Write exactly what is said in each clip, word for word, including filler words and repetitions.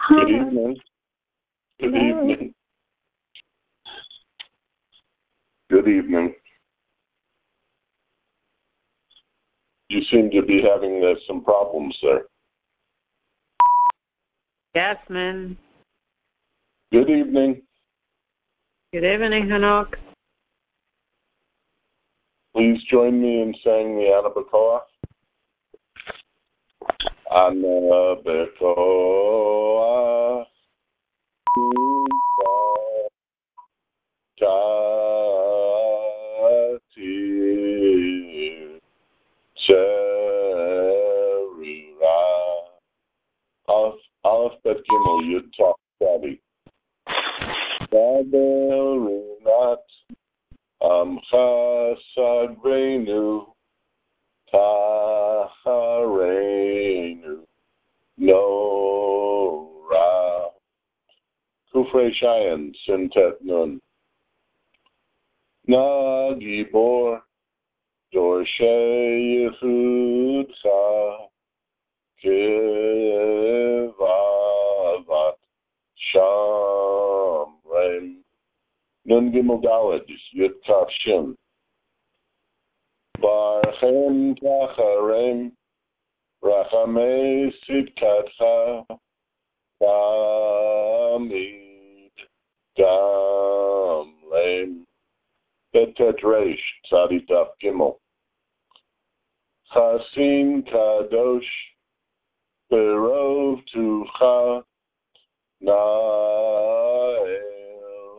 Good evening. Good Hello. evening. Good evening. You seem to be having uh, some problems there. Jasmine. Good evening. Good evening, Hanok. Please join me in saying the Anabakoa. Anabakoa. Tati. Cherura. Aleph, Aleph Bet Gimel Yud Tav Tzadik. Babel Runat Amcha Sagrenu Tachareinu Nora Kufrei Shayan Sintet Nun Na Gibor Dorshei Yechudcha Kevavat Shamrein Nun Gimel Daled Yud Kaf Shin Barchem Tacharem Rachamei Sitkatcha Tamid Gamleim Betet Reish Tzadi Daf Gimel Chasim Kadosh Berov Tucha Nael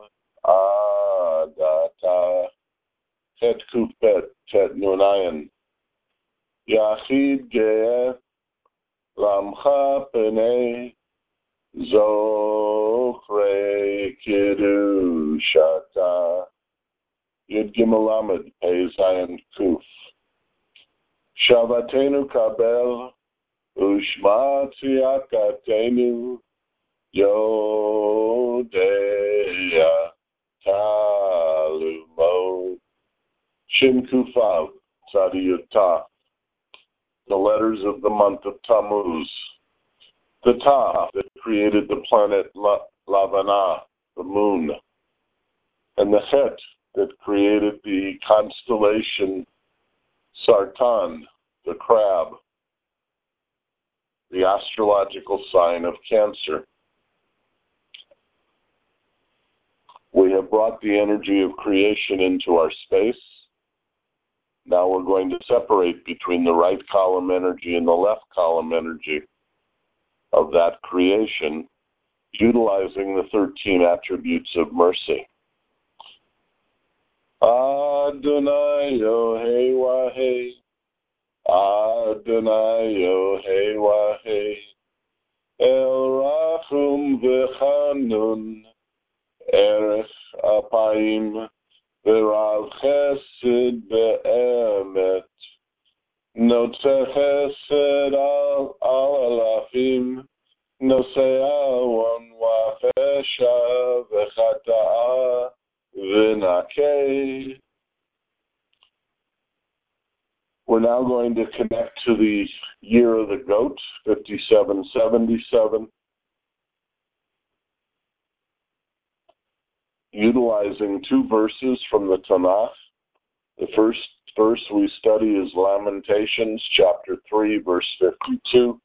Adata Tet Kufbet Tet Nunayan Yachid Ge'eh Lamcha Penei Zochrei Kiddushata Yud Gimel Lamed Pei Zayin Kuf Shavatenu Kabel Ushma Tziakatenu Yodeya Talumo Shin Kufav Tzadi Yud Tav. The letters of the month of Tammuz. The Tav that created the planet La- Lavana, the moon, and the Het that created the constellation Sartan, the crab, the astrological sign of Cancer. We have brought the energy of creation into our space. Now we're going to separate between the right column energy and the left column energy of that creation, utilizing the thirteen attributes of mercy. Adonai Yohei Wahei, Adonai Yohei Wahei, El Rachum V'Chanun, Erech Apayim, V'Rav Chesed Be'emet, Notze Chesed Al Alafim, Nosea One Wafesha V'Chata'a V'Nakei. We're now going to connect to the year of the goat, fifty-seven seventy-seven, utilizing two verses from the Tanakh. The first verse we study is Lamentations, chapter three, verse fifty-two.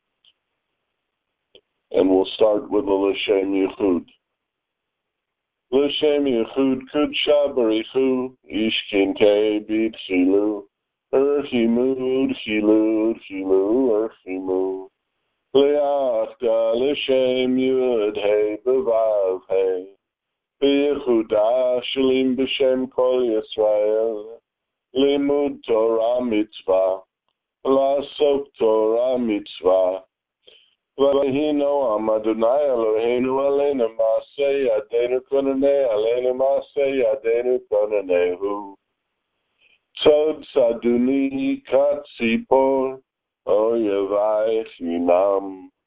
And we'll start with the L'Shem Yichud. L'Shem Yichud Kudsha Barichu, Ishkinte B'Tchilu, Erchimud, Chilud, Chilu, Erchimud. Le'achta L'Shem Yud Hei B'Vav Hei, B'Yechuda Shalim B'Shem Kol Yisrael, Limud Torah Mitzvah, La'asok Torah Mitzvah, V'Hino Am Adonai Eloheinu Aleinu Ma'aseh Yadeinu Konanei Aleinu Ma'aseh Yadeinu Konanehu. Tzod Saduni Katzipor Oyevai Chinam.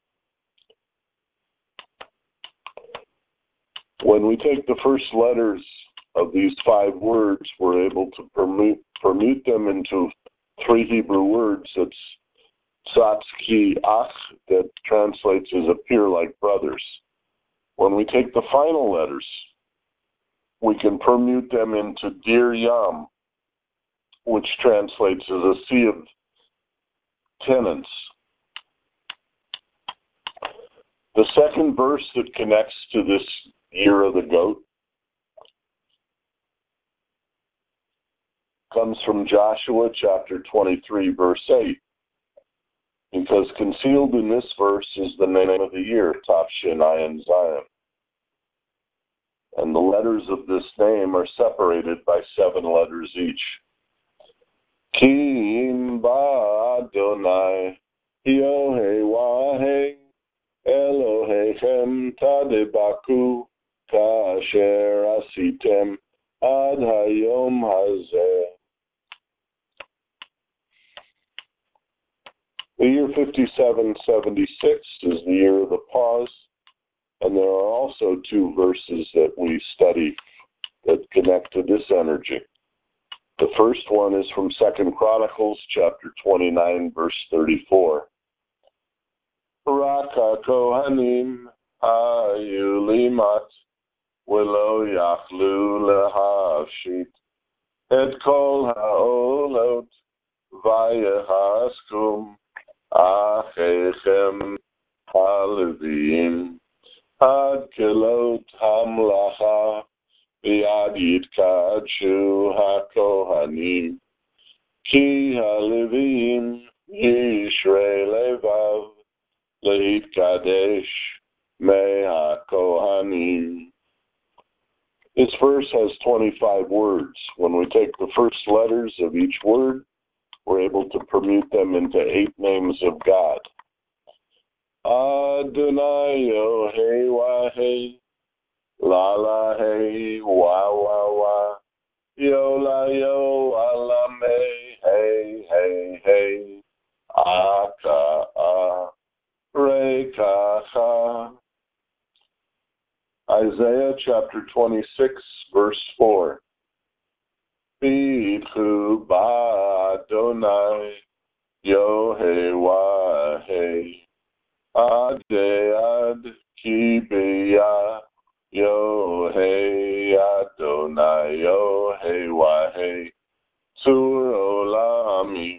When we take the first letters of these five words, we're able to permute, permute them into three Hebrew words. That's Satski Ach, that translates as appear like brothers. When we take the final letters, we can permute them into Dir Yam, which translates as a sea of tenants. The second verse that connects to this year of the goat comes from Joshua chapter twenty-three, verse eight, because concealed in this verse is the name of the year, Tafshin Ayin Zion. And the letters of this name are separated by seven letters each. Kim ba Adonai, Yohei Elohechem tadebaku, kasher asitem ad hayom hazeh. The year fifty-seven seventy-six is the year of the pause, and there are also two verses that we study that connect to this energy. The first one is from Second Chronicles chapter twenty-nine, verse thirty-four. Raka Kohanim hayu limat v'lo yachlu lehafshit et kol ha'olot vayehaskum achechem halevim ad kelot hamlacha v'yad yitkadshu hakohanim ki halevim yishrei levav Leit Kadesh Meha Kohanim. This verse has twenty-five words. When we take the first letters of each word, we're able to permute them into eight names of God. Adonai Yohei Wahei, La La Hei, Wa Wa Wa, Yo La Yo, Alamei, Hey Hey Hey, Aka Ah. Rekacha. Isaiah chapter twenty-six, verse four. Bichu ba Adonai, Yohei Wahei, Adead Kibiya, Yohei Adonai, Yohei Wahei, Tzur Olamim.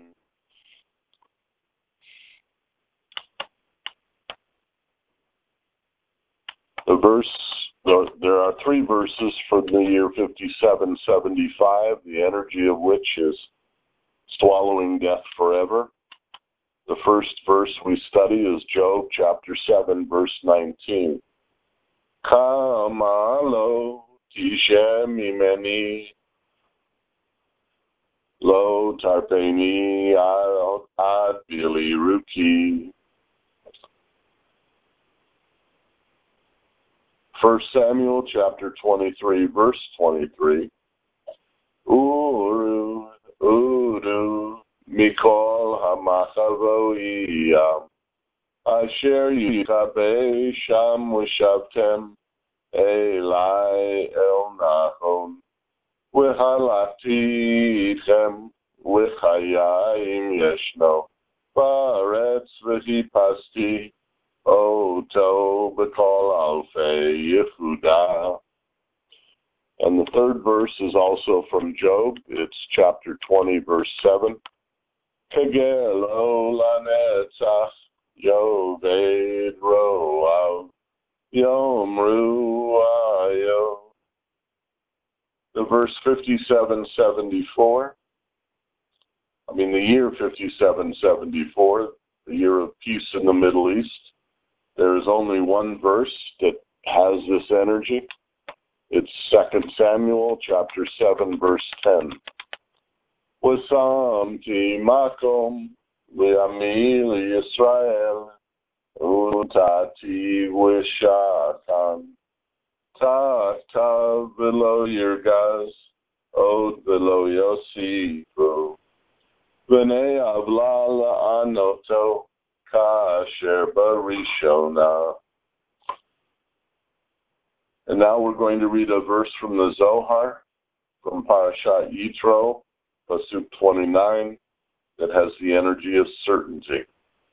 The verse, there are three verses for the year fifty-seven seventy-five, the energy of which is swallowing death forever. The first verse we study is Job chapter seven, verse nineteen. Kama lo tishem imeni, lo tarpeni ad bili ruki. First Samuel chapter twenty-three, verse twenty-three. Uru, Uru, Mikol Hamachavoiyam, Asher Yikabe Sham Wishavtem, Eli El Nahon, Wihalati Itchem, Wichayim Yeshno, Baretz Vihipasti, Oto Bekol Alfei Yehuda. And the third verse is also from Job. It's chapter twenty, verse seven. Kegelo lanetzach yoved roav yomru ayo. The verse fifty-seven seventy-four. I mean the year fifty-seven seventy-four, the year of peace in the Middle East. There is only one verse that has this energy. It's Second Samuel chapter seven, verse ten. Wasamti makom li'ami Yisrael utati v'shatan ta'tav v'lo yirgaz od v'lo yosifu v'nei avla la'anoto kasher barishona. And now we're going to read a verse from the Zohar, from Parashat Yitro, Pasuk twenty-nine, that has the energy of certainty.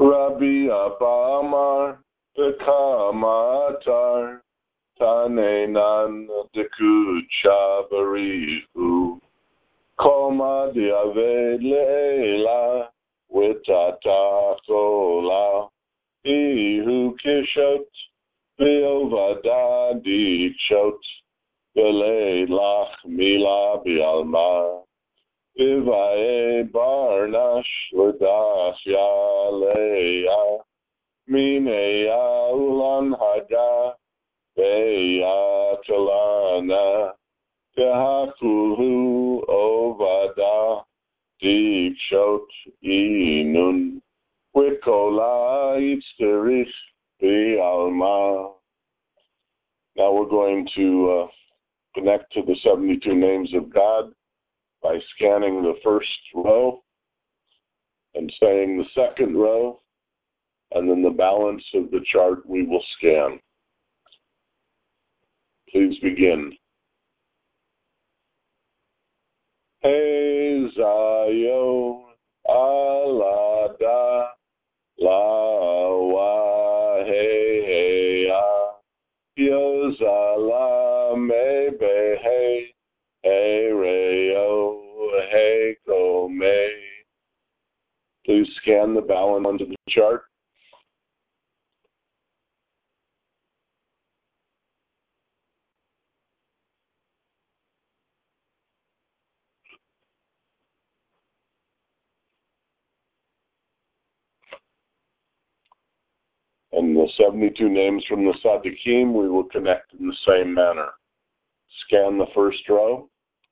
Rabbi Abba Amar, Bekama Atar, Tanenan Dekucha Barihu, Koma Diaved Leila, Witata Sola, Ihu Kishot, Viovada Dikshot, Lach Mila Bialma, Vivae Barnash Ladach Yalea, Minea Ulan Hada, Beya Talana, Tehakulu Ovada, Dikshot Inun, Wikola Itzterich Bialma. Now we're going to uh, connect to the seventy-two names of God by scanning the first row and saying the second row, and then the balance of the chart we will scan. Please begin. Hey Zayo Alada La Wa Hey Yozala Mebe Hey Hey Reo Hey Kome. Please scan the balance onto the chart. And the seventy-two names from the Tzaddikim we will connect in the same manner. Scan the first row.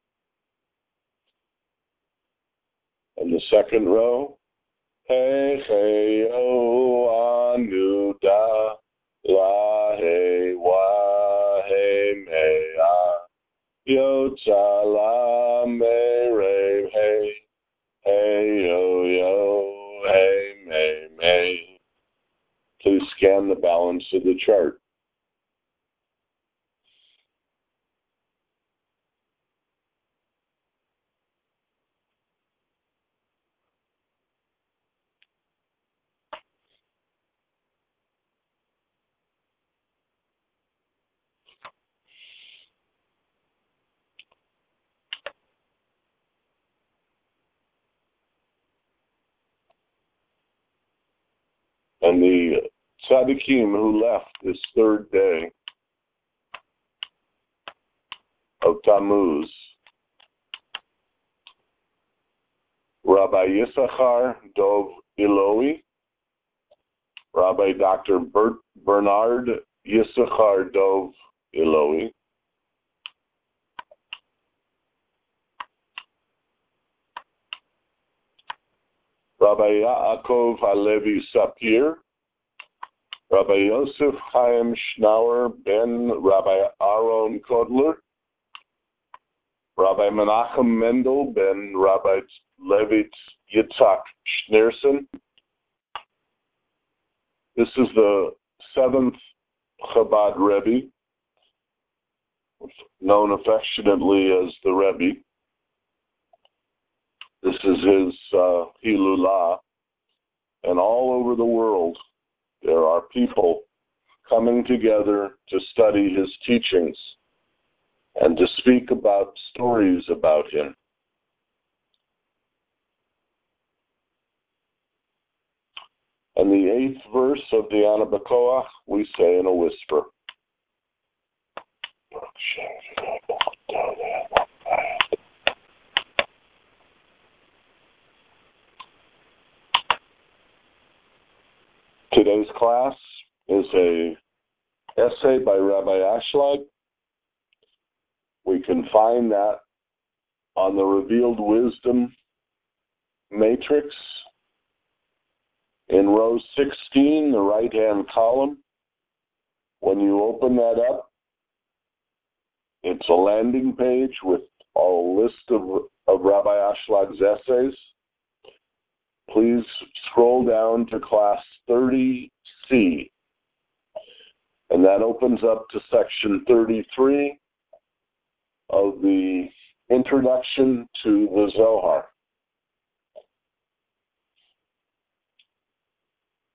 And the second row. Hey, hey, oh, anuda, la, hey, wa, hey, mea, yotza, la, me, re, hey, hey, yo, yo, hey, me, me. Please scan the balance of the chart. And the Tzaddikim who left this third day of Tammuz, Rabbi Yisachar Dov Iloi, Rabbi Doctor Bert Bernard Yisachar Dov Iloi, Rabbi Yaakov Halevi Sapir, Rabbi Yosef Chaim Schnauer ben Rabbi Aaron Kodler, Rabbi Menachem Mendel ben Rabbi Levit Yitzhak Schneerson. This is the seventh Chabad Rebbe, known affectionately as the Rebbe. This is his uh, Hilulah, and all over the world there are people coming together to study his teachings and to speak about stories about him. And the eighth verse of the Ana B'Koach we say in a whisper. Today's class is a essay by Rabbi Ashlag. We can find that on the Revealed Wisdom matrix in row sixteen, the right-hand column. When you open that up, it's a landing page with a list of, of Rabbi Ashlag's essays. Please scroll down to class thirty C, and that opens up to section thirty-three of the Introduction to the Zohar.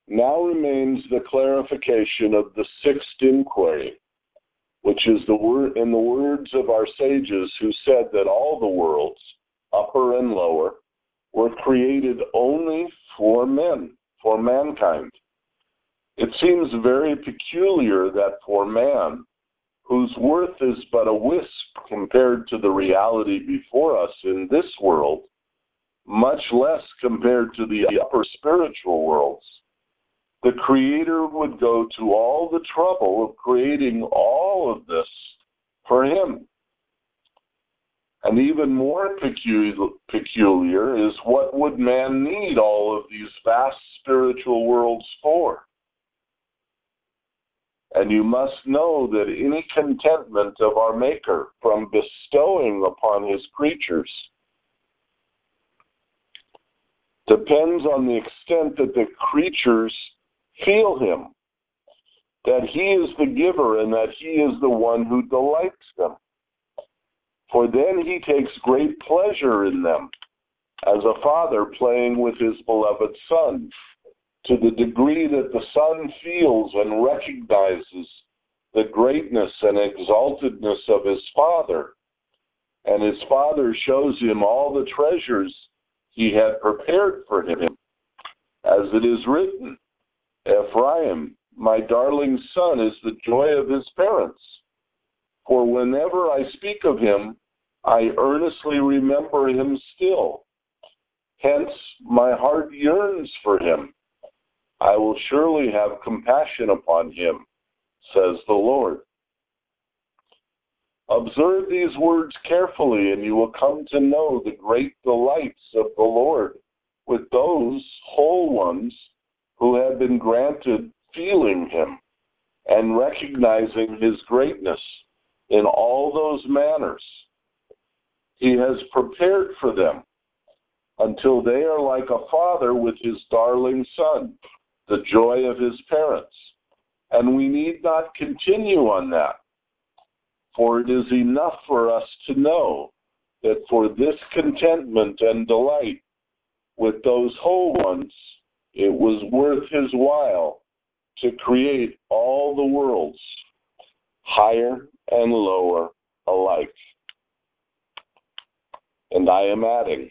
Now remains the clarification of the sixth inquiry, which is the word in the words of our sages who said that all the worlds, upper and lower, were created only for men, for mankind. It seems very peculiar that for man, whose worth is but a wisp compared to the reality before us in this world, much less compared to the upper spiritual worlds, the Creator would go to all the trouble of creating all of this for him. And even more pecu- peculiar is what would man need all of these vast spiritual worlds for? And you must know that any contentment of our Maker from bestowing upon his creatures depends on the extent that the creatures feel him, that he is the giver and that he is the one who delights them. For then he takes great pleasure in them, as a father playing with his beloved son, to the degree that the son feels and recognizes the greatness and exaltedness of his father, and his father shows him all the treasures he had prepared for him, as it is written, Ephraim, my darling son, is the joy of his parents. For whenever I speak of him, I earnestly remember him still. Hence, my heart yearns for him. I will surely have compassion upon him, says the Lord. Observe these words carefully, and you will come to know the great delights of the Lord with those whole ones who have been granted feeling him and recognizing his greatness in all those manners he has prepared for them, until they are like a father with his darling son, the joy of his parents. And we need not continue on that, for it is enough for us to know that for this contentment and delight with those whole ones, it was worth his while to create all the worlds, higher and lower alike. And I am adding,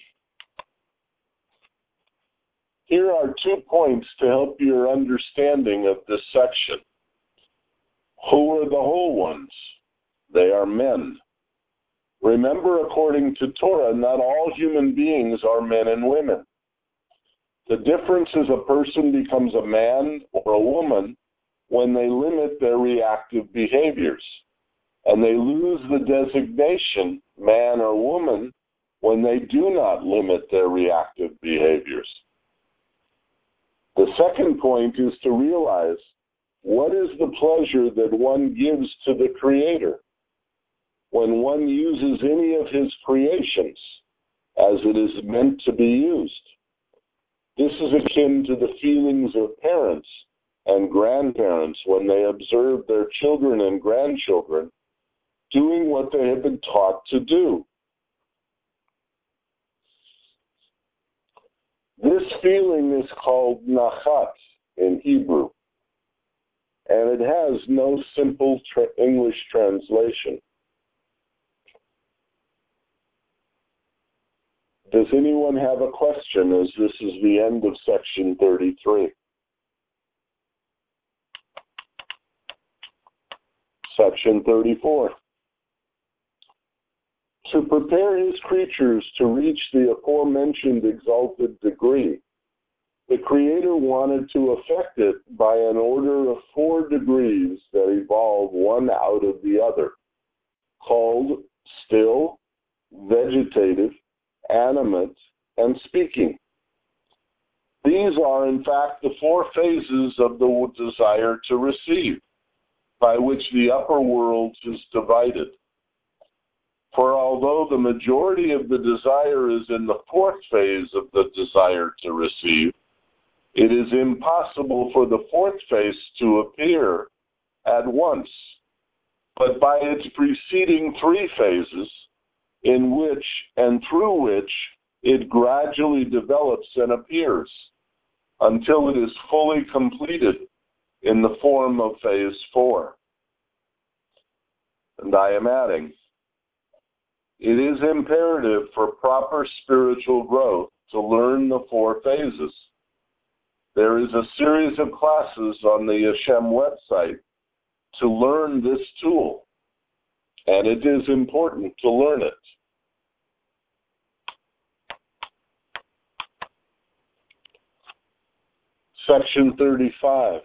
here are two points to help your understanding of this section. Who are the whole ones? They are men. Remember, according to Torah, not all human beings are men and women. The difference is a person becomes a man or a woman when they limit their reactive behaviors, and they lose the designation man or woman when they do not limit their reactive behaviors. The second point is to realize what is the pleasure that one gives to the Creator when one uses any of his creations as it is meant to be used. This is akin to the feelings of parents and grandparents when they observe their children and grandchildren doing what they have been taught to do. This feeling is called nachat in Hebrew, and it has no simple tra- English translation. Does anyone have a question, as this is the end of section thirty-three? Section thirty-four. To prepare his creatures to reach the aforementioned exalted degree, the Creator wanted to effect it by an order of four degrees that evolve one out of the other, called still, vegetative, animate, and speaking. These are, in fact, the four phases of the desire to receive, by which the upper world is divided. For although the majority of the desire is in the fourth phase of the desire to receive, it is impossible for the fourth phase to appear at once, but by its preceding three phases, in which and through which it gradually develops and appears. until it is fully completed in the form of phase four. And I am adding, it is imperative for proper spiritual growth to learn the four phases. There is a series of classes on the Hashem website to learn this tool, and it is important to learn it. Section thirty-five.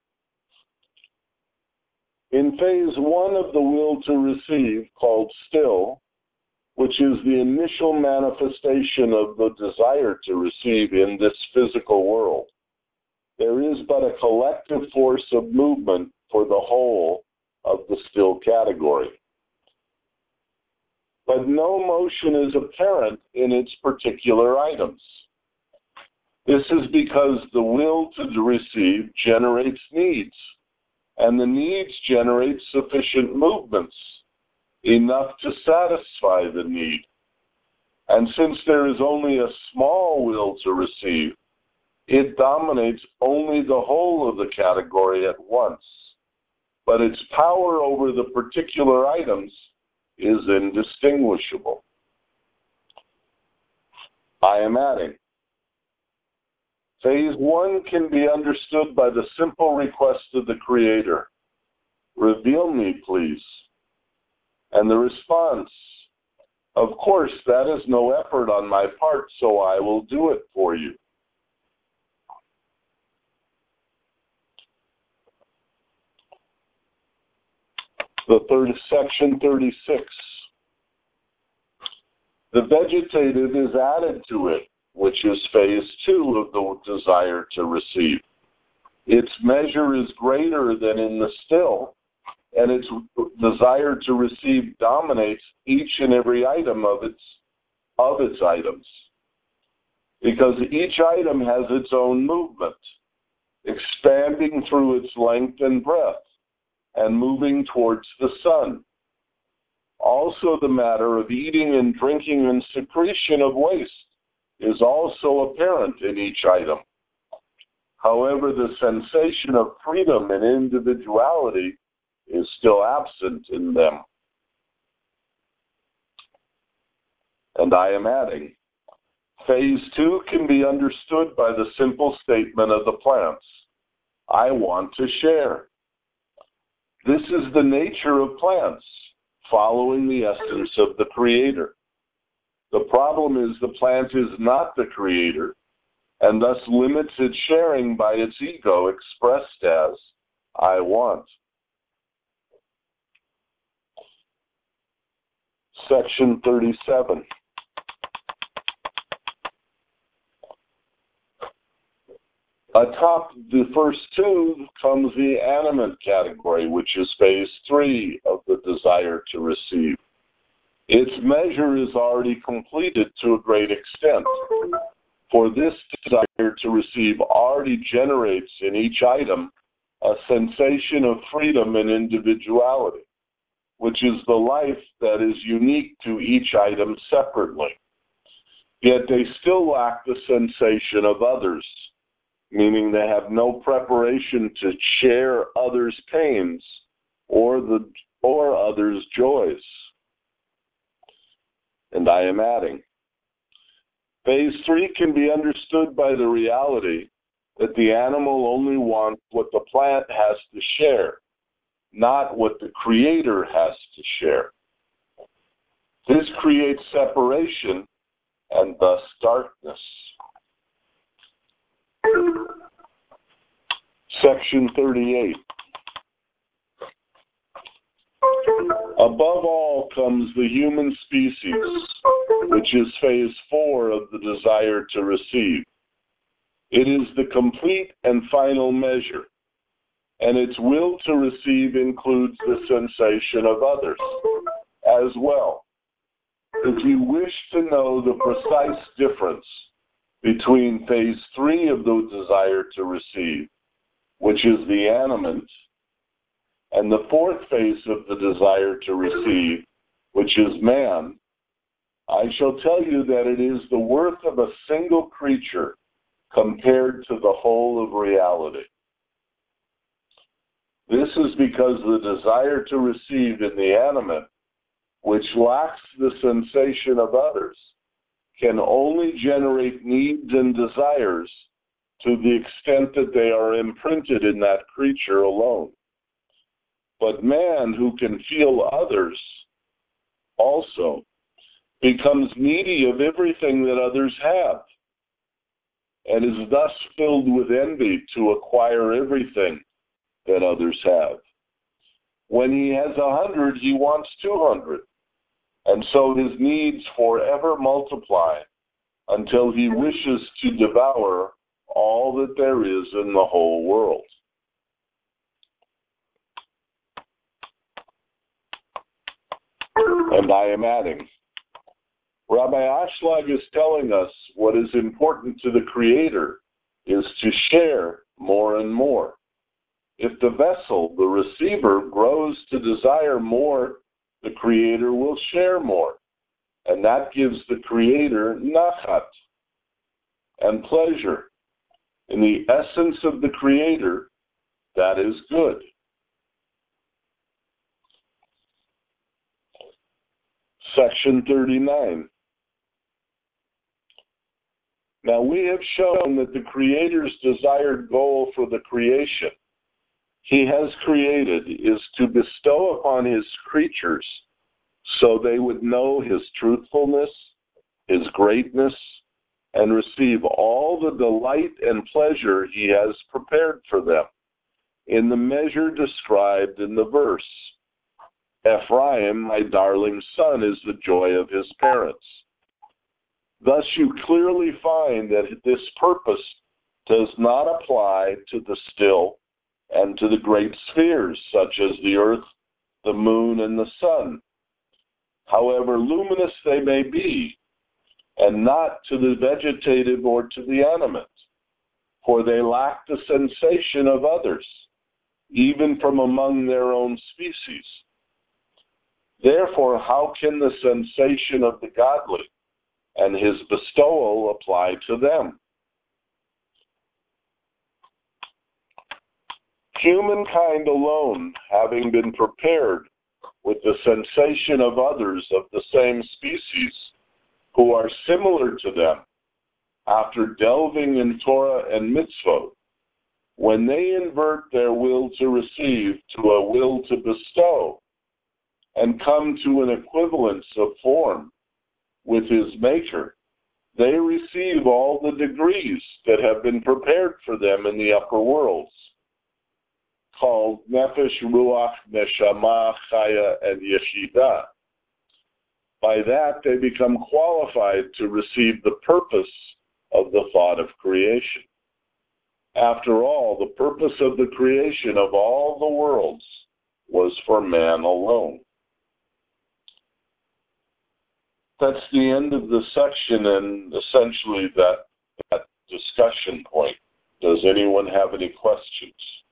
In phase one of the will to receive, called still, which is the initial manifestation of the desire to receive in this physical world, there is but a collective force of movement for the whole of the still category. But no motion is apparent in its particular items. This is because the will to receive generates needs, and the needs generate sufficient movements, enough to satisfy the need. And since there is only a small will to receive, it dominates only the whole of the category at once, but its power over the particular items is indistinguishable. I am adding, phase one can be understood by the simple request of the Creator, reveal me, please. And the response, of course, that is no effort on my part, so I will do it for you. The third section thirty-six. The vegetative is added to it, which is phase two of the desire to receive. Its measure is greater than in the still, and its desire to receive dominates each and every item of its of its items, because each item has its own movement, expanding through its length and breadth, and moving towards the sun. Also, the matter of eating and drinking and secretion of waste is also apparent in each item. However, the sensation of freedom and individuality is still absent in them. And I am adding, phase two can be understood by the simple statement of the plants, I want to share. This is the nature of plants, following the essence of the Creator. The problem is the plant is not the Creator, and thus limits its sharing by its ego expressed as, I want. Section thirty-seven. Atop the first two comes the animate category, which is phase three of the desire to receive. Its measure is already completed to a great extent, for this desire to receive already generates in each item a sensation of freedom and individuality, which is the life that is unique to each item separately. Yet they still lack the sensation of others, meaning they have no preparation to share others' pains or the or others' joys. And I am adding, phase three can be understood by the reality that the animal only wants what the plant has to share, not what the Creator has to share. This creates separation and thus darkness. Section thirty-eight. Above all comes the human species, which is phase four of the desire to receive. It is the complete and final measure, and its will to receive includes the sensation of others as well. If you wish to know the precise difference between phase three of the desire to receive, which is the animate, and the fourth phase of the desire to receive, which is man, I shall tell you that it is the worth of a single creature compared to the whole of reality. This is because the desire to receive in the animate, which lacks the sensation of others, can only generate needs and desires to the extent that they are imprinted in that creature alone. But man, who can feel others also, becomes needy of everything that others have, and is thus filled with envy to acquire everything that others have. When he has a hundred, he wants two hundred, and so his needs forever multiply until he wishes to devour all that there is in the whole world. And I am adding, Rabbi Ashlag is telling us what is important to the Creator is to share more and more. If the vessel, the receiver, grows to desire more, the Creator will share more. And that gives the Creator nachat and pleasure. In the essence of the Creator, that is good. Section thirty-nine. Now we have shown that the Creator's desired goal for the creation He has created is to bestow upon His creatures so they would know His truthfulness, His greatness, and receive all the delight and pleasure He has prepared for them in the measure described in the verse. Ephraim, my darling son, is the joy of his parents. Thus you clearly find that this purpose does not apply to the still and to the great spheres, such as the earth, the moon, and the sun, however luminous they may be, and not to the vegetative or to the animate, for they lack the sensation of others, even from among their own species. Therefore, how can the sensation of the godly and his bestowal apply to them? Humankind alone, having been prepared with the sensation of others of the same species who are similar to them, after delving in Torah and mitzvot, when they invert their will to receive to a will to bestow, and come to an equivalence of form with his Maker, they receive all the degrees that have been prepared for them in the upper worlds, called Nefesh, Ruach, Neshama, Chaya, and Yeshida. By that, they become qualified to receive the purpose of the thought of creation. After all, the purpose of the creation of all the worlds was for man alone. That's the end of the section and essentially that, that discussion point. Does anyone have any questions?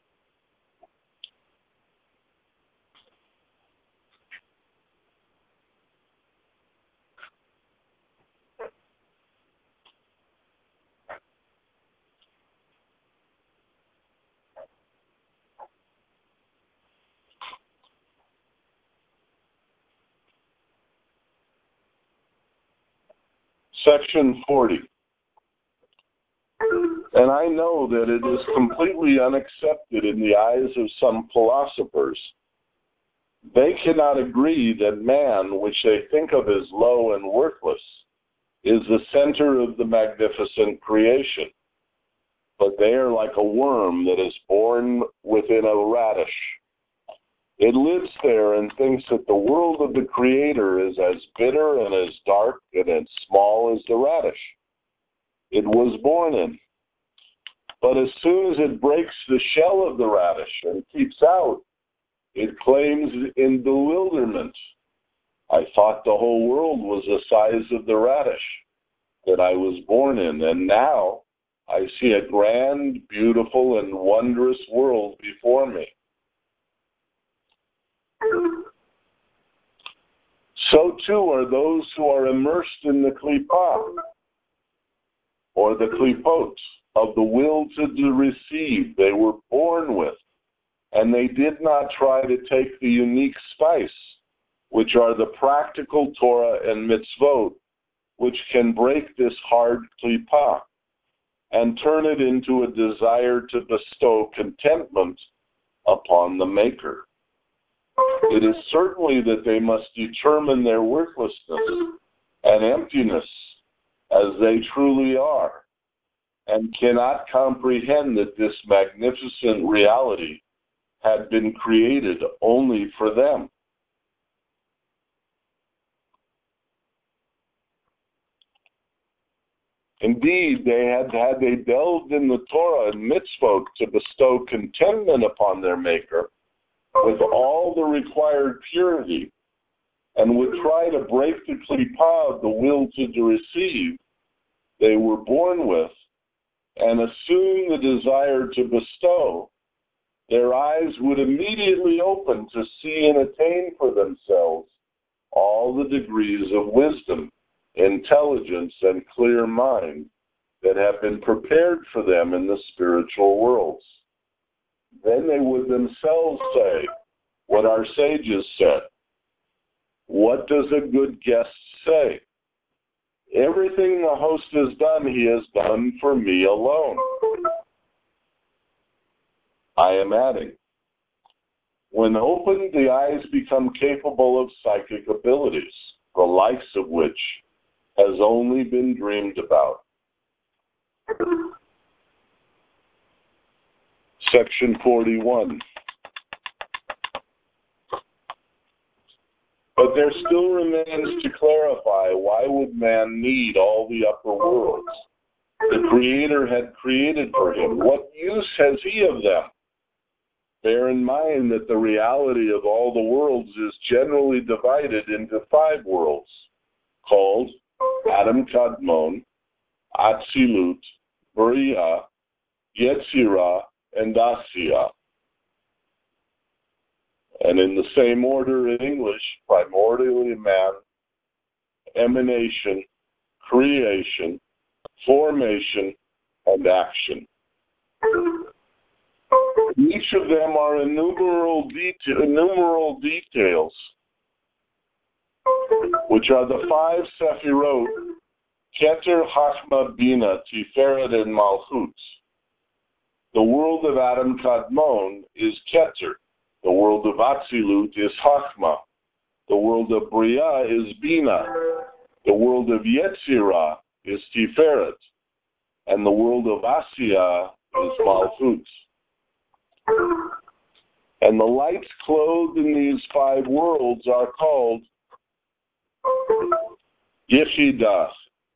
Section forty. And I know that it is completely unaccepted in the eyes of some philosophers. They cannot agree that man, which they think of as low and worthless, is the center of the magnificent creation. But they are like a worm that is born within a radish. It lives there and thinks that the world of the Creator is as bitter and as dark and as small as the radish it was born in. But as soon as it breaks the shell of the radish and peeps out, it claims in bewilderment, I thought the whole world was the size of the radish that I was born in, and now I see a grand, beautiful, and wondrous world before me. So too are those who are immersed in the klipah, or the klipot, of the will to receive they were born with, and they did not try to take the unique spice, which are the practical Torah and mitzvot, which can break this hard klipa and turn it into a desire to bestow contentment upon the Maker. It is certainly that they must determine their worthlessness and emptiness as they truly are, and cannot comprehend that this magnificent reality had been created only for them. Indeed, they had, had they delved in the Torah and mitzvot to bestow contentment upon their Maker with all the required purity, and would try to break the klipa of the will to receive they were born with, and assume the desire to bestow, their eyes would immediately open to see and attain for themselves all the degrees of wisdom, intelligence, and clear mind that have been prepared for them in the spiritual worlds. Then they would themselves say what our sages said. What does a good guest say? Everything the host has done, he has done for me alone. I am adding, when opened, the eyes become capable of psychic abilities, the likes of which has only been dreamed about. Section forty-one. But there still remains to clarify, why would man need all the upper worlds the Creator had created for him? What use has he of them? Bear in mind that the reality of all the worlds is generally divided into five worlds, called Adam Kadmon, Atzilut, Bria, Yetzirah, and Asiya. And in the same order in English, primordially man, emanation, creation, formation, and action. Each of them are innumerable, deta- innumerable details, which are the five Sephirot, Keter, Chachma, Bina, Tiferet, and Malchut. The world of Adam Kadmon is Keter. The world of Atzilut is Chachma. The world of Bria is Bina. The world of Yetzirah is Tiferet. And the world of Asiya is Malchut. And the lights clothed in these five worlds are called Yechidah,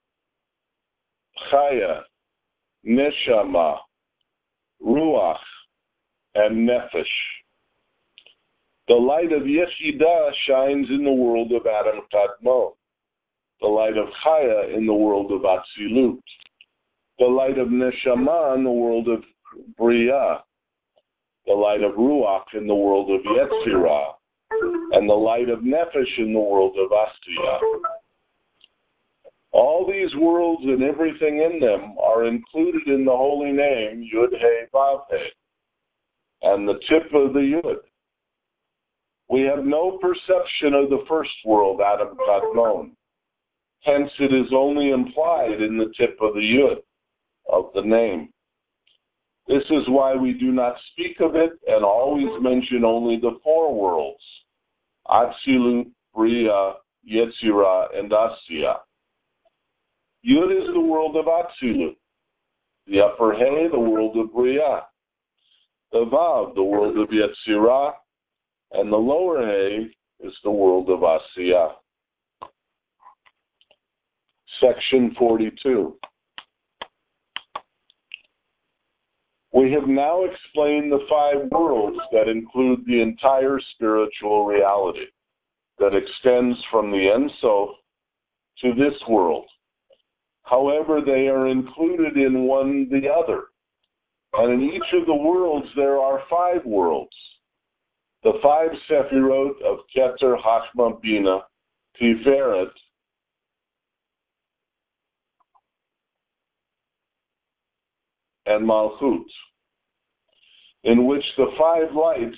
Chaya, Neshama, Ruach, and Nefesh. The light of Yechidah shines in the world of Adam Kadmon. The light of Chaya in the world of Atzilut. The light of Neshama in the world of Bria. The light of Ruach in the world of Yetzirah. And the light of Nefesh in the world of Asiya. All these worlds and everything in them are included in the holy name Yud-He-Vav-He, and the tip of the Yud. We have no perception of the first world, Adam Kadmon. Hence, it is only implied in the tip of the Yud, of the name. This is why we do not speak of it and always mention only the four worlds, Atzilut, Bria, Yetzirah, and Asiya. Yud is the world of Atzilut, the upper He, the world of Bria, the Vav, the world of Yetzirah, and the lower He is the world of Asiya. Section forty-two. We have now explained the five worlds that include the entire spiritual reality that extends from the Ein Sof to this world. However, they are included in one the other. And in each of the worlds, there are five worlds. The five Sephirot of Keter, Chachma, Bina, Tiferet, and Malchut, in which the five lights,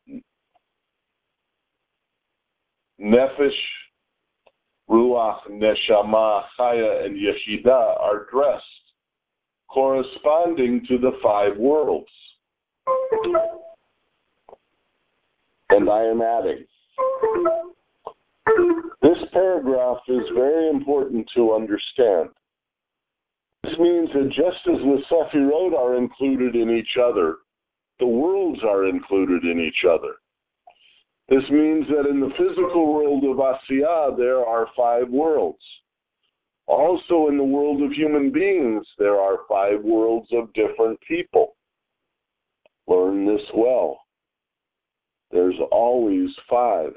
Nefesh, Ruach, Neshama, Chaya, and Yechidah, are dressed, corresponding to the five worlds. And I am adding, this paragraph is very important to understand. This means that just as the Sephirot are included in each other, the worlds are included in each other. This means that in the physical world of Asiyah, there are five worlds. Also in the world of human beings, there are five worlds of different people. Learn this well. There's always five.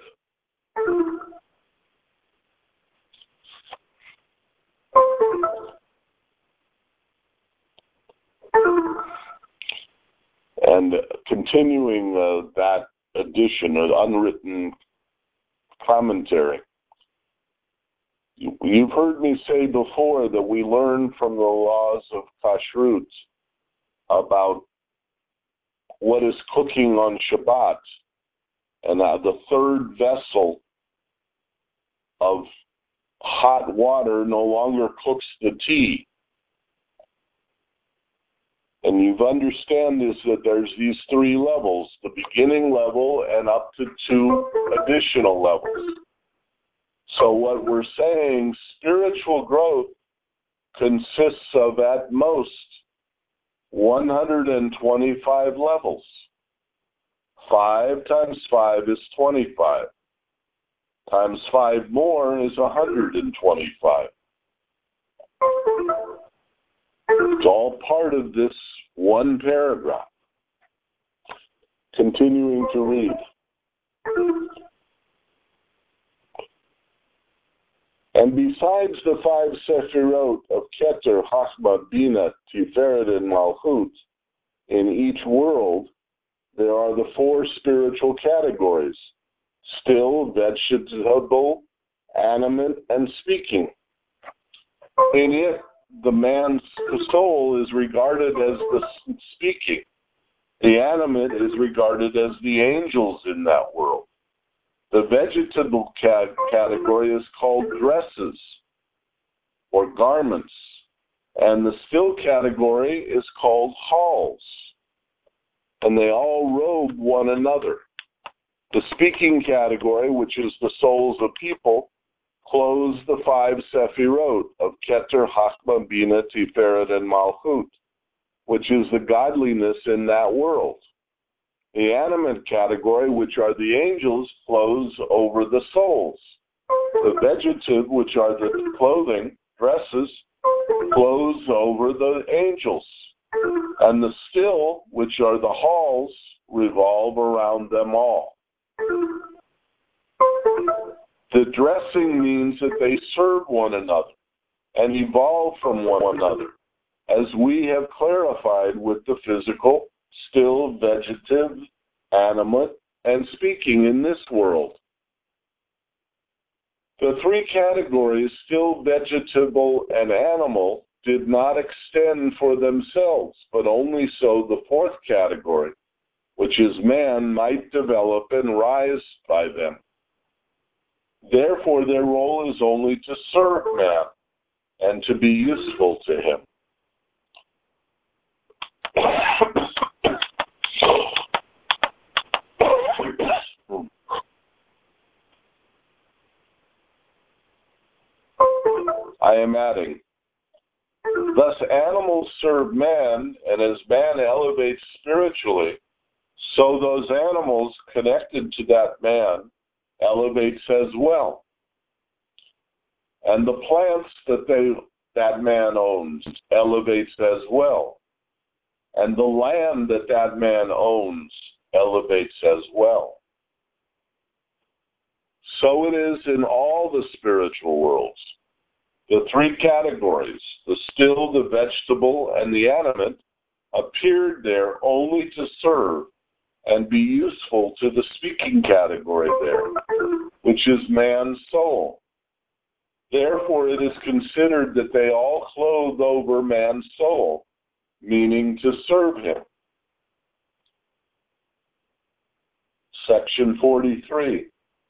And continuing uh, that edition of unwritten commentary, you've heard me say before that we learn from the laws of Kashrut about what is cooking on Shabbat, and uh, the third vessel of hot water no longer cooks the tea. And you understand is that there's these three levels, the beginning level and up to two additional levels. So what we're saying, spiritual growth consists of at most one hundred twenty-five levels. Five times five is twenty-five. Times five more is one hundred twenty-five. It's all part of this one paragraph. Continuing to read. And besides the five Sephirot of Keter, Chachma, Bina, Tiferet, and Malchut, in each world, there are the four spiritual categories: still, vegetable, animate, and speaking. In it, the man's soul is regarded as the speaking. The animate is regarded as the angels in that world. The vegetable cat- category is called dresses or garments, and the still category is called halls, and they all robe one another. The speaking category, which is the souls of people, clothes the five Sephirot of Keter, Chachma, Bina, Tiferet, and Malchut, which is the godliness in that world. The animate category, which are the angels, clothes over the souls. The vegetative, which are the clothing, dresses, clothes over the angels. And the still, which are the halls, revolve around them all. The dressing means that they serve one another and evolve from one another, as we have clarified with the physical, still, vegetative, animate, and speaking in this world. The three categories, still, vegetable, and animal, did not extend for themselves, but only so the fourth category, which is man, might develop and rise by them. Therefore, their role is only to serve man and to be useful to him. I am adding, thus animals serve man, and as man elevates spiritually, so those animals connected to that man elevates as well. And the plants that they that man owns elevates as well. And the land that that man owns elevates as well. So it is in all the spiritual worlds. The three categories, the still, the vegetable, and the animate, appeared there only to serve and be useful to the speaking category there, which is man's soul. Therefore, it is considered that they all clothe over man's soul, meaning to serve him. Section forty-three.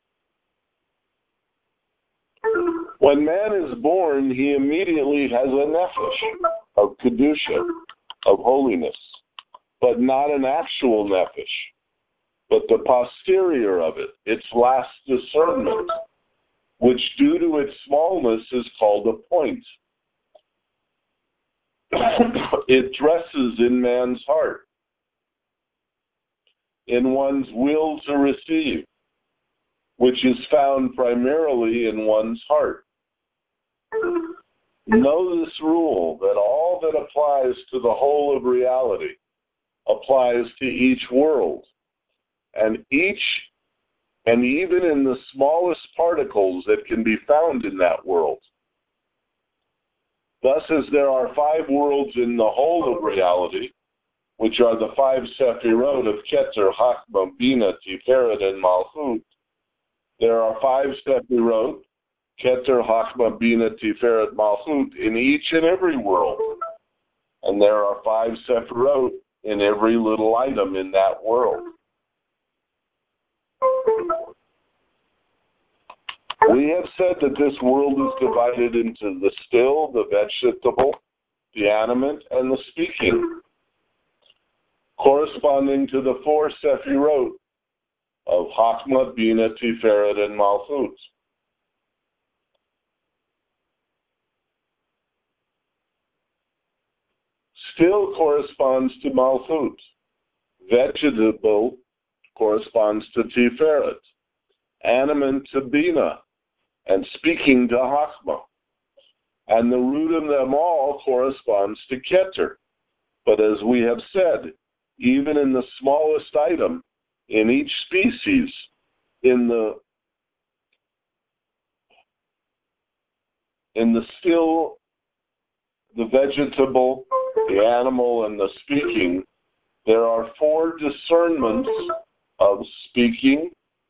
When man is born, he immediately has a nefesh of kedusha, of holiness, but not an actual nefesh, but the posterior of it, its last discernment, which due to its smallness is called a point. It dresses in man's heart, in one's will to receive, which is found primarily in one's heart. Know this rule, that all that applies to the whole of reality applies to each world, and each, and even in the smallest particles that can be found in that world. Thus, as there are five worlds in the whole of reality, which are the five Sephirot of Keter, Chachma, Bina, Tiferet, and Malchut, there are five Sephirot, Keter, Chachma, Bina, Tiferet, Malchut, in each and every world. And there are five Sephirot in every little item in that world. We have said that this world is divided into the still, the vegetable, the animate, and the speaking, corresponding to the four Sephirot of Chachma, Bina, Tiferet, and Malchut. Still corresponds to Malchut. Vegetable corresponds to Tiferet. Animate to Bina, and speaking to Chachma. And the root of them all corresponds to Keter. But as we have said, even in the smallest item, in each species, in the in the still, the vegetable, the animal, and the speaking, there are four discernments of speaking,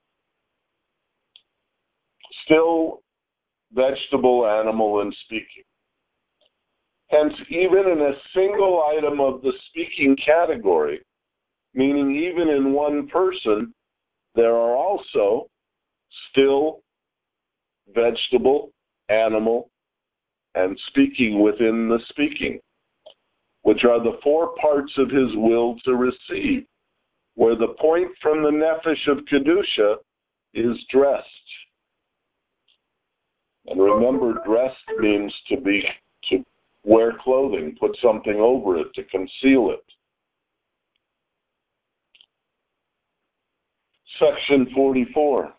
still, vegetable, animal, and speaking. Hence, even in a single item of the speaking category, meaning even in one person, there are also still, vegetable, animal, and speaking within the speaking, which are the four parts of his will to receive, where the point from the nefesh of Kedusha is dressed. And remember, dressed means to be, to wear clothing, put something over it, to conceal it. Section forty-four.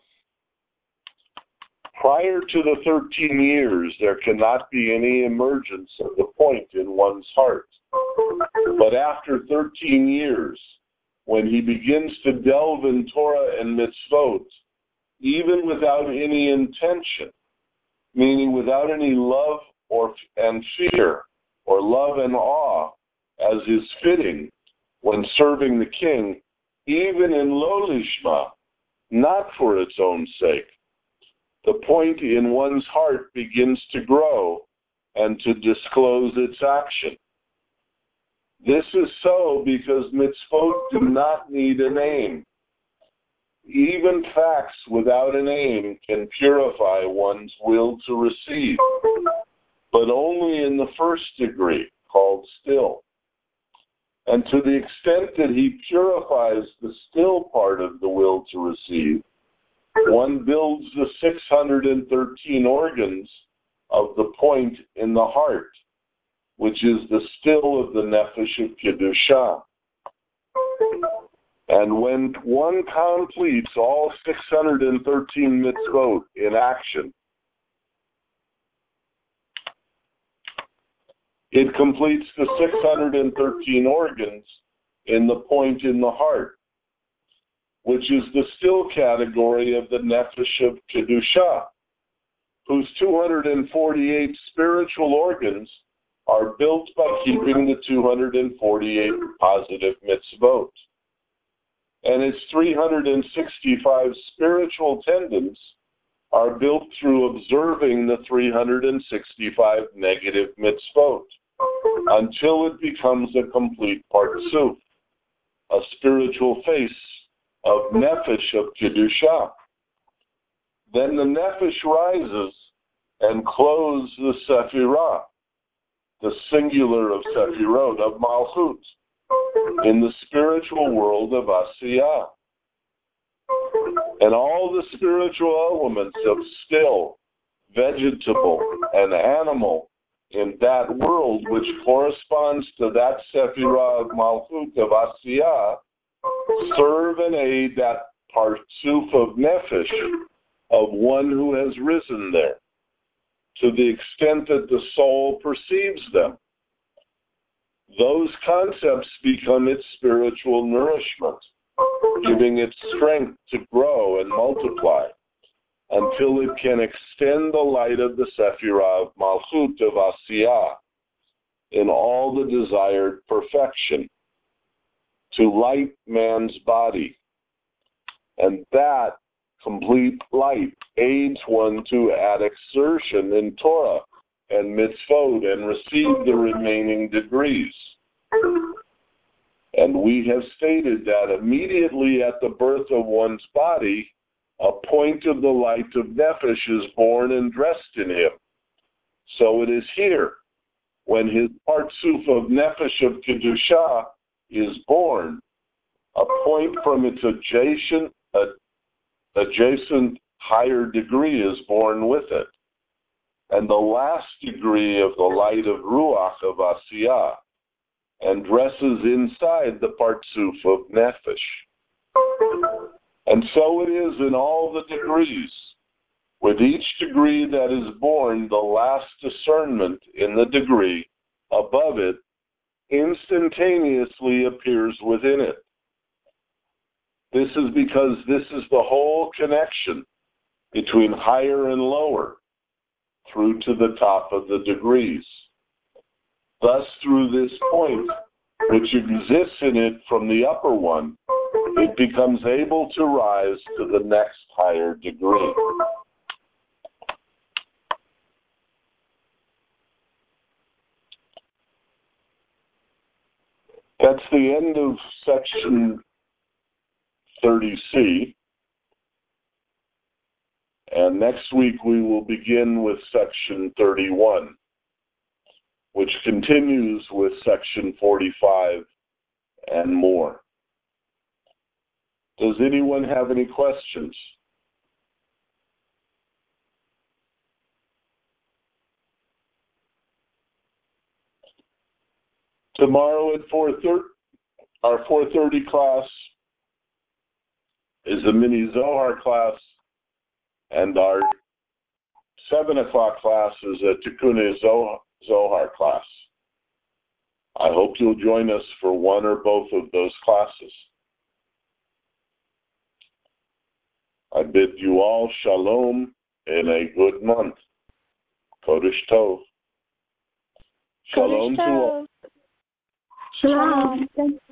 Prior to the thirteen years, there cannot be any emergence of the point in one's heart. But after thirteen years, when he begins to delve in Torah and mitzvot, even without any intention, meaning without any love or and fear, or love and awe, as is fitting when serving the king, even in lo lishma, not for its own sake, the point in one's heart begins to grow and to disclose its action. This is so because mitzvot do not need a name. Even facts without a name can purify one's will to receive, but only in the first degree, called still. And to the extent that he purifies the still part of the will to receive, one builds the six hundred thirteen organs of the point in the heart, which is the still of the nefesh of Kedusha. And when one completes all six hundred thirteen mitzvot in action, it completes the six hundred thirteen organs in the point in the heart, which is the still category of the nefesh of Kedusha, whose two hundred forty-eight spiritual organs are built by keeping the two hundred forty-eight positive mitzvot. And its three hundred sixty-five spiritual tendons are built through observing the three hundred sixty-five negative mitzvot. until it becomes a complete Partsuf, a spiritual face of Nefesh of Kedusha. Then the Nefesh rises and clothes the Sephirah, the singular of Sephirot, of Malchut, in the spiritual world of Asiyah. And all the spiritual elements of still, vegetable, and animal in that world, which corresponds to that Sephirah of Malchut of Asiyah, serve and aid that Partsuf of Nefesh of one who has risen there, to the extent that the soul perceives them. Those concepts become its spiritual nourishment, giving it strength to grow and multiply until it can extend the light of the Sephirah of Malchut of Asiyah in all the desired perfection, to light man's body. And that complete light aids one to add exertion in Torah and mitzvot and receive the remaining degrees. And we have stated that immediately at the birth of one's body, a point of the light of Nefesh is born and dressed in him. So it is here, when his Partsuf of Nefesh of Kedusha is born, a point from its adjacent, uh, adjacent higher degree is born with it, and the last degree of the light of Ruach of Asiyah, and dresses inside the Partsuf of Nefesh. And so it is in all the degrees. With each degree that is born, the last discernment in the degree above it instantaneously appears within it. This is because this is the whole connection between higher and lower through to the top of the degrees. Thus, through this point, which exists in it from the upper one, it becomes able to rise to the next higher degree. That's the end of section thirty C. And next week we will begin with section thirty-one, which continues with section forty-five and more. Does anyone have any questions? Tomorrow at four thirty, our four thirty class is a mini Zohar class, and our seven o'clock class is a Tikkun Zohar class. I hope you'll join us for one or both of those classes. I bid you all shalom in a good month. Kodesh Tov. Shalom to all. Shalom.